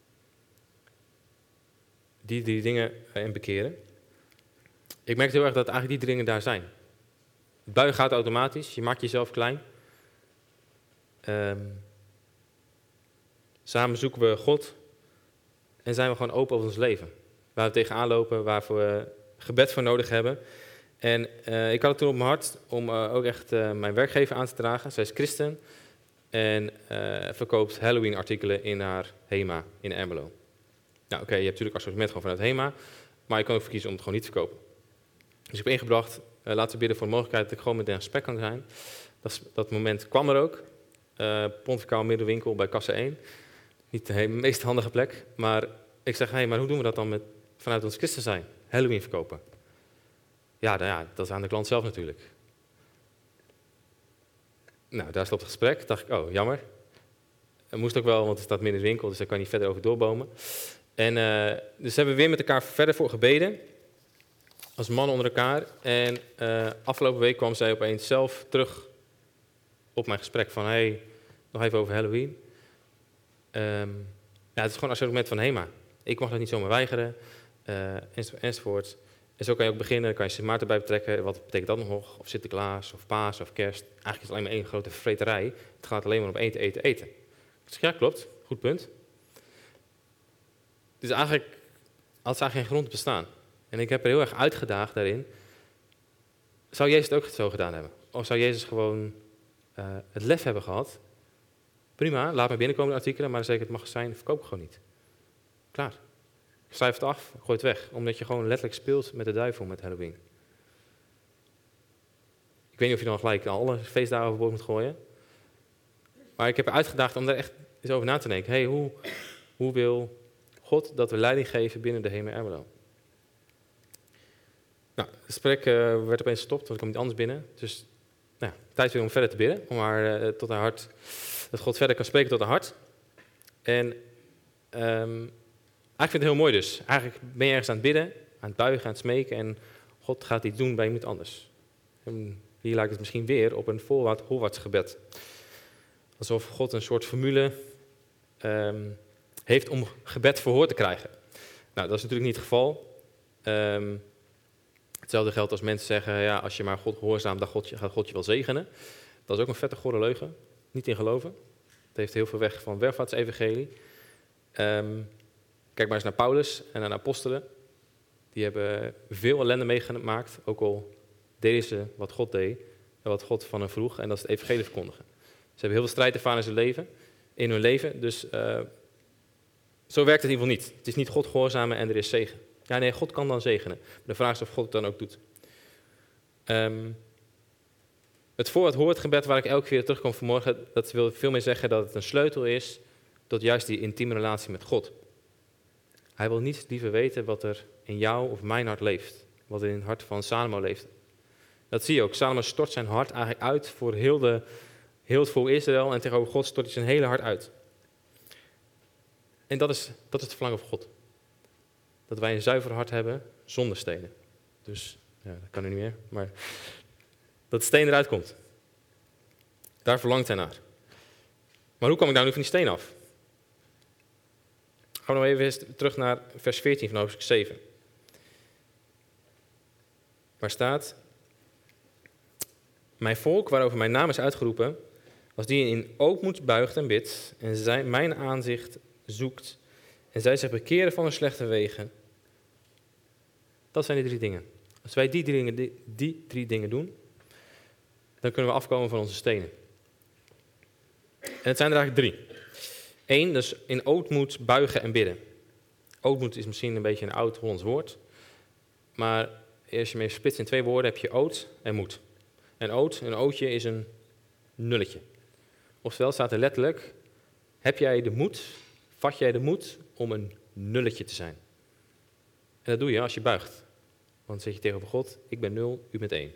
Die 3 dingen en bekeren. Ik merk heel erg dat eigenlijk die 3 dingen daar zijn. Het buigen gaat automatisch, je maakt jezelf klein. Samen zoeken we God en zijn we gewoon open over ons leven. Waar we tegenaan lopen, waarvoor we gebed voor nodig hebben. En ik had het toen op mijn hart om ook echt mijn werkgever aan te dragen. Zij is christen en verkoopt Halloween-artikelen in haar HEMA in Ermelo. Je hebt natuurlijk assortiment gewoon vanuit HEMA, maar je kan ook verkiezen om het gewoon niet te verkopen. Dus ik heb ingebracht, laten we bidden voor de mogelijkheid dat ik gewoon met hen in gesprek kan zijn. Dat moment kwam er ook. Pontificaal middenwinkel bij Kassa 1. Niet de meest handige plek, maar ik zeg, maar hoe doen we dat dan vanuit ons christen zijn? Halloween verkopen. Dat is aan de klant zelf natuurlijk. Daar stopt het gesprek. Dacht ik, jammer. Dat moest ook wel, want het staat midden in de winkel, dus daar kan je niet verder over doorbomen. En dus hebben we weer met elkaar verder voor gebeden. Als mannen onder elkaar. En afgelopen week kwam zij opeens zelf terug op mijn gesprek van, nog even over Halloween. Het is gewoon een assortiment van HEMA. Ik mag dat niet zomaar weigeren, enzovoort. En zo kan je ook beginnen, kan je Sint Maarten bij betrekken. Wat betekent dat nog? Of Sinterklaas, of Paas, of Kerst. Eigenlijk is het alleen maar 1 grote vreterij. Het gaat alleen maar om eten, eten, eten. Ik zeg, ja, klopt. Goed punt. Dus eigenlijk had ze geen grond bestaan. En ik heb er heel erg uitgedaagd daarin. Zou Jezus het ook zo gedaan hebben? Of zou Jezus gewoon het lef hebben gehad? Prima, laat me binnenkomen de artikelen, maar dan zeg ik het magazijn, verkoop ik gewoon niet. Klaar. Schrijf het af, gooi het weg. Omdat je gewoon letterlijk speelt met de duivel met Halloween. Ik weet niet of je dan gelijk alle feestdagen overboord moet gooien. Maar ik heb er uitgedaagd om daar echt eens over na te denken. Hey, hoe wil God dat we leiding geven binnen de HEMA Ermelo? Nou, het gesprek werd opeens gestopt, want ik kwam niet anders binnen. Dus tijd weer om verder te bidden. Om haar tot haar hart, dat God verder kan spreken tot haar hart. En eigenlijk vind ik het heel mooi dus. Eigenlijk ben je ergens aan het bidden, aan het buigen, aan het smeken. En God gaat iets doen bij iemand anders. En hier lijkt het misschien weer op een voorwaarts gebed. Alsof God een soort formule heeft om gebed verhoord te krijgen. Nou, dat is natuurlijk niet het geval. Hetzelfde geldt als mensen zeggen, ja, als je maar God gehoorzaamt, dan gaat God je wel zegenen. Dat is ook een vette gore leugen. Niet in geloven. Het heeft heel veel weg van welvaartsevangelie. Kijk maar eens naar Paulus en naar de apostelen. Die hebben veel ellende meegemaakt, ook al deden ze wat God deed en wat God van hen vroeg, en dat is het evangelie verkondigen. Ze hebben heel veel strijd ervaren in hun leven, dus zo werkt het in ieder geval niet. Het is niet God gehoorzamen en er is zegen. Ja, nee, God kan dan zegenen. Maar de vraag is of God het dan ook doet. Het voor-het-hoort-gebed waar ik elke keer terugkom vanmorgen, dat wil veel meer zeggen dat het een sleutel is tot juist die intieme relatie met God. Hij wil niet liever weten wat er in jou of mijn hart leeft. Wat er in het hart van Salomo leeft. Dat zie je ook. Salomo stort zijn hart eigenlijk uit voor heel het volk Israël. En tegenover God stort hij zijn hele hart uit. En dat is het verlangen van God. Dat wij een zuiver hart hebben zonder stenen. Dus, ja, dat kan nu niet meer. Maar dat de steen eruit komt. Daar verlangt hij naar. Maar hoe kom ik nou nu van die steen af? Gaan we nog even eens terug naar vers 14 van hoofdstuk 7. Waar staat: Mijn volk, waarover mijn naam is uitgeroepen, als die in ootmoed buigt en bidt, en mijn aanzicht zoekt, en zij zich bekeren van hun slechte wegen. Dat zijn die 3 dingen. Als wij die drie dingen doen, dan kunnen we afkomen van onze stenen. En het zijn er eigenlijk 3. 1, dus in ootmoed buigen en bidden. Ootmoed is misschien een beetje een oud Hollands woord. Maar als je hem even splitst in 2 woorden, heb je oot en moed. En een ootje is een nulletje. Oftewel staat er letterlijk, vat jij de moed om een nulletje te zijn. En dat doe je als je buigt. Want dan zeg je tegenover God, ik ben 0, u bent 1.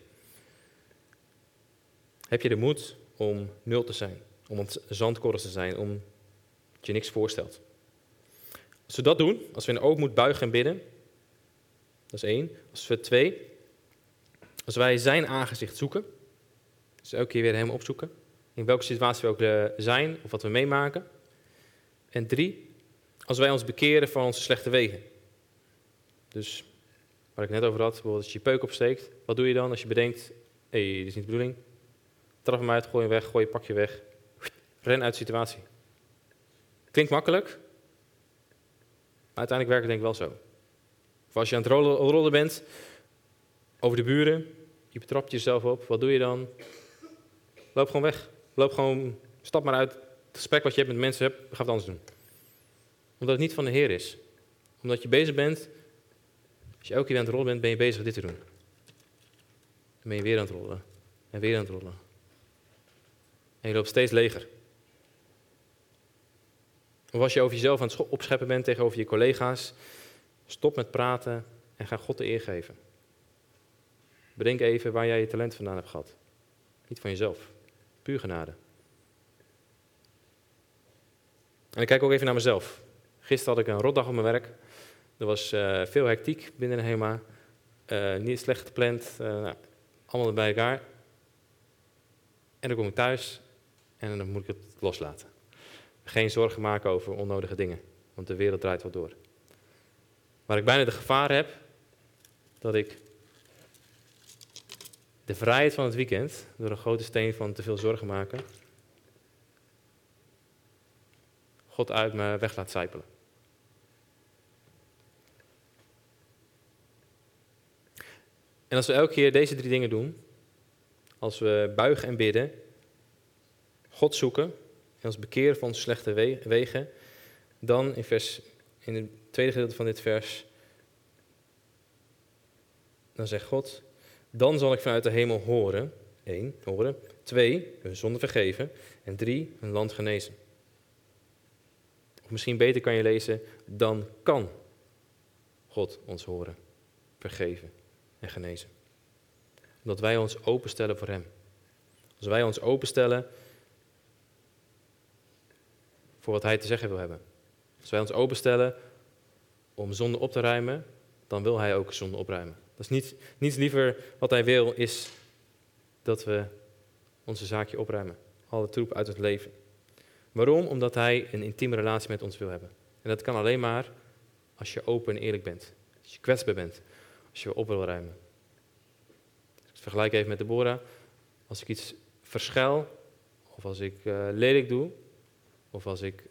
Heb je de moed om 0 te zijn, om zandkorrels te zijn, om dat je niks voorstelt. Als we dat doen, als we in ootmoed buigen en bidden, dat is 1. Als wij zijn aangezicht zoeken, dus elke keer weer hem opzoeken, in welke situatie we ook zijn of wat we meemaken. En 3, als wij ons bekeren van onze slechte wegen. Dus waar ik net over had, bijvoorbeeld als je je peuk opsteekt, wat doe je dan als je bedenkt, dit is niet de bedoeling, trap hem uit, gooi hem weg, gooi je pakje weg, ren uit de situatie. Klinkt makkelijk, maar uiteindelijk werkt het denk ik wel zo. Of als je aan het rollen bent over de buren, je betrapt jezelf op, wat doe je dan? Loop gewoon weg. Stap maar uit. Het gesprek wat je hebt met mensen, ga het anders doen. Omdat het niet van de Heer is. Omdat je bezig bent, als je elke keer aan het rollen bent, ben je bezig dit te doen. Dan ben je weer aan het rollen. En weer aan het rollen. En je loopt steeds leger. Of als je over jezelf aan het opscheppen bent tegenover je collega's, stop met praten en ga God de eer geven. Bedenk even waar jij je talent vandaan hebt gehad. Niet van jezelf. Puur genade. En ik kijk ook even naar mezelf. Gisteren had ik een rotdag op mijn werk. Er was veel hectiek binnen de HEMA. Niet slecht gepland. Allemaal bij elkaar. En dan kom ik thuis en dan moet ik het loslaten. Geen zorgen maken over onnodige dingen. Want de wereld draait wel door. Waar ik bijna de gevaar heb dat ik de vrijheid van het weekend, door een grote steen van te veel zorgen maken, God uit me weg laat sijpelen. En als we elke keer deze 3 dingen doen, als we buigen en bidden, God zoeken en ons bekeren van onze slechte wegen, dan in vers in het tweede gedeelte van dit vers, dan zegt God, dan zal ik vanuit de hemel horen. 1, horen. 2, hun zonde vergeven. En 3, hun land genezen. Of misschien beter kan je lezen, dan kan God ons horen, vergeven en genezen. Omdat wij ons openstellen voor hem. Als wij ons openstellen voor wat hij te zeggen wil hebben. Als wij ons openstellen om zonde op te ruimen, dan wil hij ook zonde opruimen. Dat is niets liever wat hij wil, is dat we onze zaakje opruimen. Alle troep uit het leven. Waarom? Omdat hij een intieme relatie met ons wil hebben. En dat kan alleen maar als je open en eerlijk bent. Als je kwetsbaar bent. Als je op wil ruimen. Ik vergelijk even met Deborah. Als ik iets verschuil, of als ik lelijk doe, of als ik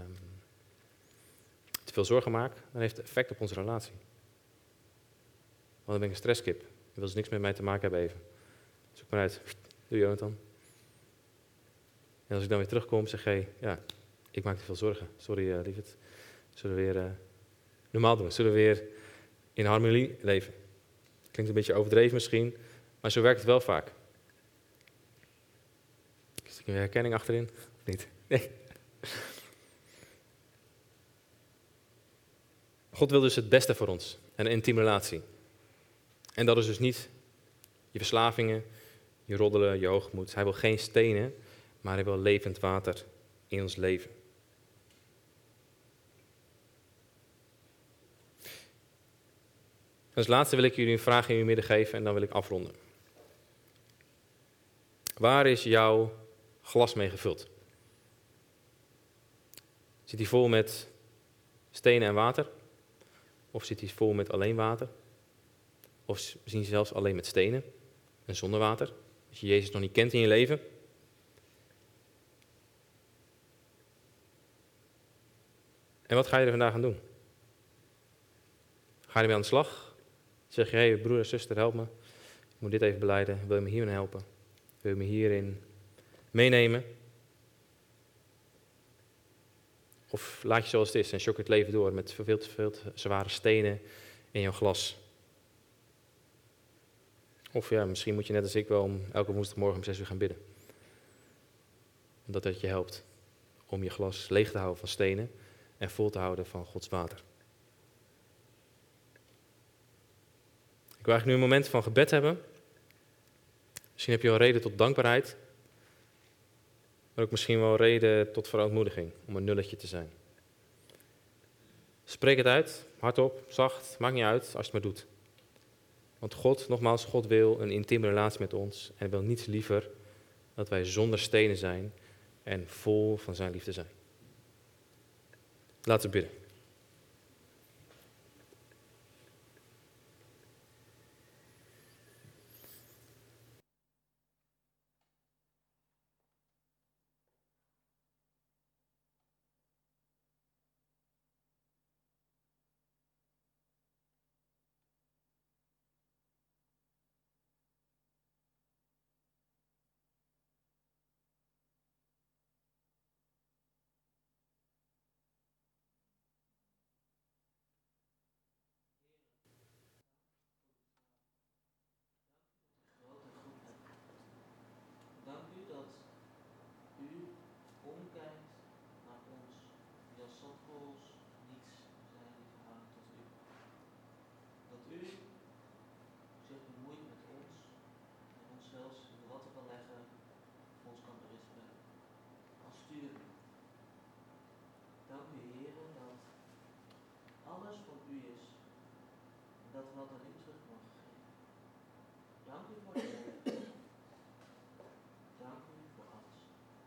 te veel zorgen maak, dan heeft het effect op onze relatie. Want dan ben ik een stresskip. Dan wil ze niks met mij te maken hebben even. Zoek maar uit. Doe Jonathan. En als ik dan weer terugkom, zeg ik, ja, ik maak te veel zorgen. Sorry, lieverd. Zullen we weer normaal doen? Zullen we weer in harmonie leven? Klinkt een beetje overdreven misschien, maar zo werkt het wel vaak. Is er weer herkenning achterin? Of niet? Nee. God wil dus het beste voor ons. En een intieme relatie. En dat is dus niet je verslavingen, je roddelen, je hoogmoed. Hij wil geen stenen, maar hij wil levend water in ons leven. Als laatste wil ik jullie een vraag in uw midden geven en dan wil ik afronden. Waar is jouw glas mee gevuld? Zit hij vol met stenen en water? Of zit hij vol met alleen water? Of misschien zelfs alleen met stenen en zonder water? Als je Jezus nog niet kent in je leven. En wat ga je er vandaag aan doen? Ga je ermee aan de slag? Zeg je, hey, broer en zuster, help me. Ik moet dit even belijden. Wil je me hierin helpen? Wil je me hierin meenemen? Of laat je zoals het is en sjok het leven door met veel te veel zware stenen in jouw glas? Of ja, misschien moet je net als ik wel elke woensdagmorgen om 6 uur gaan bidden. Omdat dat je helpt om je glas leeg te houden van stenen en vol te houden van Gods water. Ik wil eigenlijk nu een moment van gebed hebben. Misschien heb je wel reden tot dankbaarheid. Maar ook misschien wel reden tot verootmoediging om een nulletje te zijn. Spreek het uit, hardop, zacht, maakt niet uit als je het maar doet. Want God, nogmaals, God wil een intieme relatie met ons en wil niets liever dat wij zonder stenen zijn en vol van zijn liefde zijn. Laten we bidden.
Dank u dat u omkijkt naar ons, die als zandkorrels niets zijn die verhouding tot u. Dat u zich bemoeit met ons en ons zelfs in de watten kan leggen of ons kan berispen als sturing. Dank u, Heere, dat alles van u is en dat we dat aan u terug mogen geven. Dank u voor het leven. Dank u voor alles.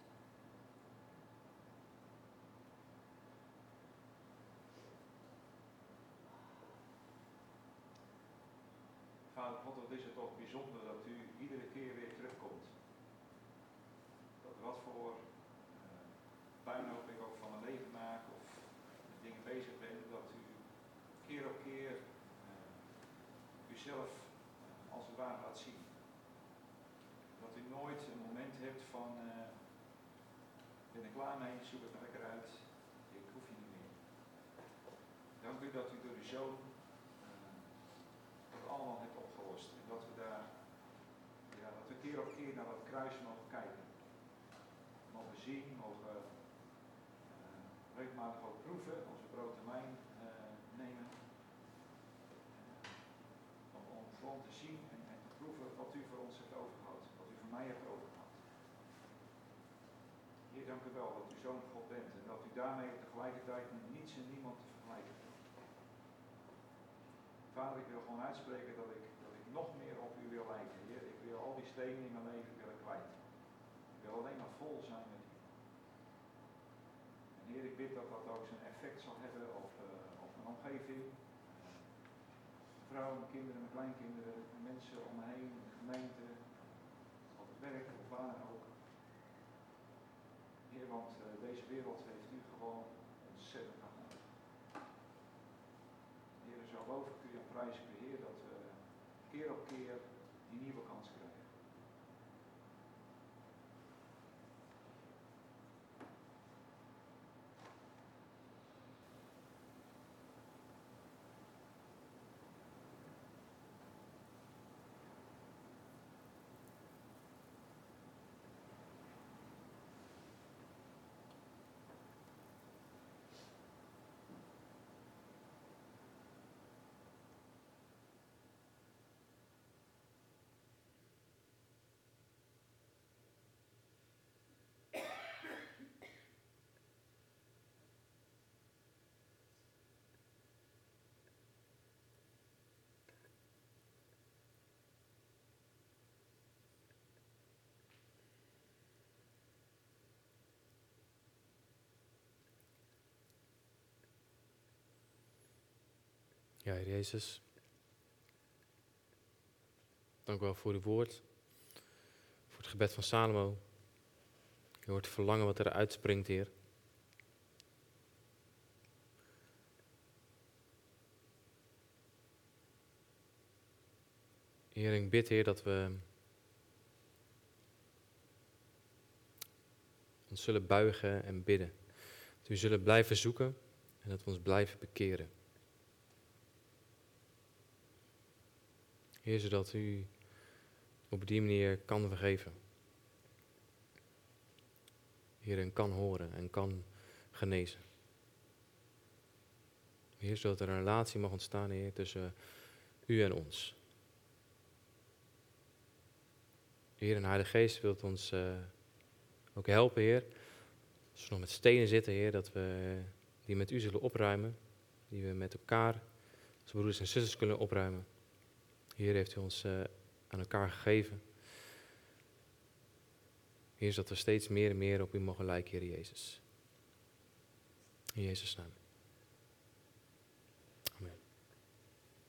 Vader God, wat is het toch bijzonder dat u iedere keer weer terugkomt. Dat wat voor puinhoop ik ook van mijn leven maak of met dingen bezig ben, dat u keer op keer uzelf als het ware laat zien. Dat u nooit een moment hebt van, ben ik klaar mee, zoek het maar lekker uit, ik hoef je niet meer. zoon dat allemaal hebt opgelost. En dat we daar, dat we keer op keer naar dat kruis mogen kijken. Mogen zien, mogen regelmatig ook proeven, als we brood en wijn nemen. Om gewoon te zien en te proeven wat u voor ons hebt overgehouden, wat u voor mij hebt overgehouden. Heer, dank u wel dat u zo'n God bent en dat u daarmee tegelijkertijd met niets en niemand te vergelijken bent. Vader, ik wil gewoon uitspreken dat ik nog meer op u wil lijken. Heer, ik wil al die stenen in mijn leven willen kwijt. Ik wil alleen maar vol zijn met u. En Heer, ik bid dat dat ook zijn effect zal hebben op mijn omgeving. Vrouwen, mijn kinderen, mijn kleinkinderen, mensen om me heen, de gemeente, op het werk, op waar ook. Heer, want deze wereld heeft u gewoon ontzettend hard nodig. Heer, zo loof ik u en prijs ik u, Heer, dat we keer op keer die nieuwe kans krijgen.
Ja, Heer Jezus, dank u wel voor uw woord, voor het gebed van Salomo. Je hoort het verlangen wat er uitspringt, Heer. Heer, ik bid, Heer, dat we ons zullen buigen en bidden. Dat we zullen blijven zoeken en dat we ons blijven bekeren. Heer, zodat u op die manier kan vergeven. Heer, en kan horen en kan genezen. Heer, zodat er een relatie mag ontstaan, Heer, tussen u en ons. Heer, en Heilige Geest wilt ons ook helpen, Heer. Als we nog met stenen zitten, Heer, dat we die met u zullen opruimen. Die we met elkaar als broeders en zusters kunnen opruimen. Heer, heeft u ons aan elkaar gegeven. Heer, zodat we steeds meer en meer op u mogen lijken, Heer Jezus. In Jezus' naam.